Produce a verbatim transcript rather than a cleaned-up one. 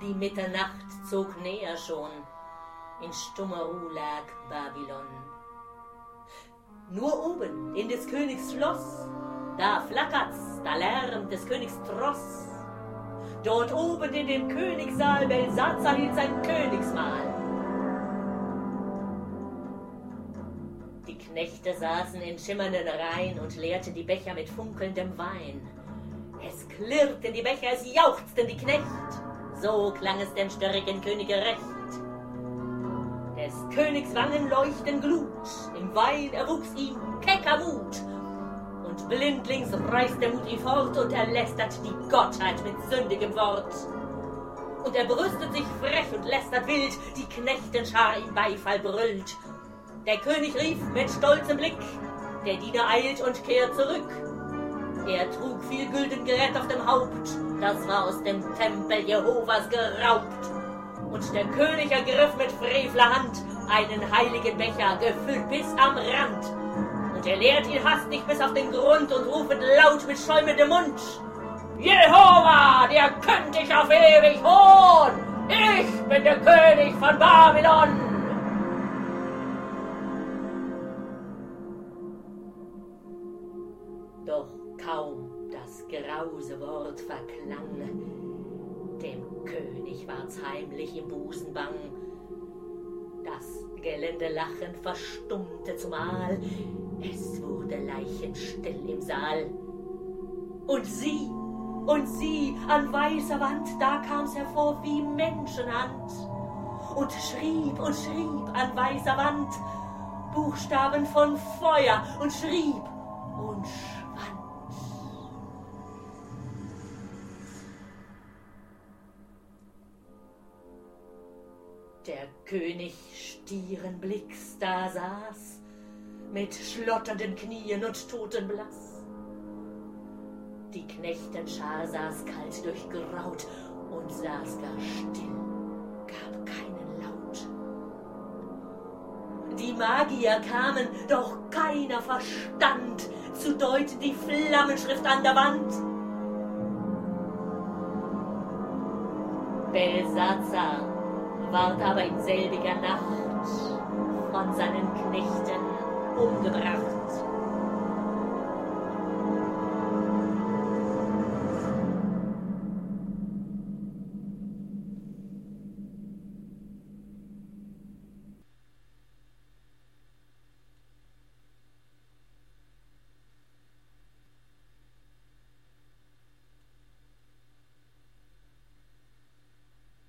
Die Mitternacht zog näher schon, in stummer Ruh lag Babylon. Nur oben in des Königs Schloss, da flackert's, da lärmt des Königs Tross. Dort oben in dem Königssaal Belsazar hielt sein Königsmahl. Die Knechte saßen in schimmernden Reihen und leerten die Becher mit funkelndem Wein. Es klirrten die Becher, es jauchzten die Knecht, so klang es dem störrigen Könige recht. Des Königs Wangen leuchten Glut, im Wein erwuchs ihm kecker Mut. Und blindlings reißt der Mut ihn fort und er lästert die Gottheit mit sündigem Wort. Und er brüstet sich frech und lästert wild, die Knechtenschar im Beifall brüllt. Der König rief mit stolzem Blick, der Diener eilt und kehrt zurück. Er trug viel gülden Gerät auf dem Haupt, das war aus dem Tempel Jehovas geraubt. Und der König ergriff mit frevler Hand einen heiligen Becher, gefüllt bis am Rand. Und er leert ihn hastig bis auf den Grund und rufet laut mit schäumendem Mund: Jehova, der König auf ewig hohn! Ich bin der König von Babylon! Doch kaum das grause Wort verklang, dem König ward's heimlich im Busen bang. Das gellende Lachen verstummte zumal, es wurde leichenstill im Saal. Und sie, und sie, an weißer Wand, da kam's hervor wie Menschenhand. Und schrieb und schrieb an weißer Wand Buchstaben von Feuer und schrieb und schwand. Der König stierenblicks da saß, mit schlotternden Knien und totenblass. Die Knechtenschar saß kalt durchgraut und saß gar still, gab keinen Laut. Die Magier kamen, doch keiner verstand zu deuten die Flammenschrift an der Wand. Belsazar ward aber in selbiger Nacht von seinen Knechten umgebracht.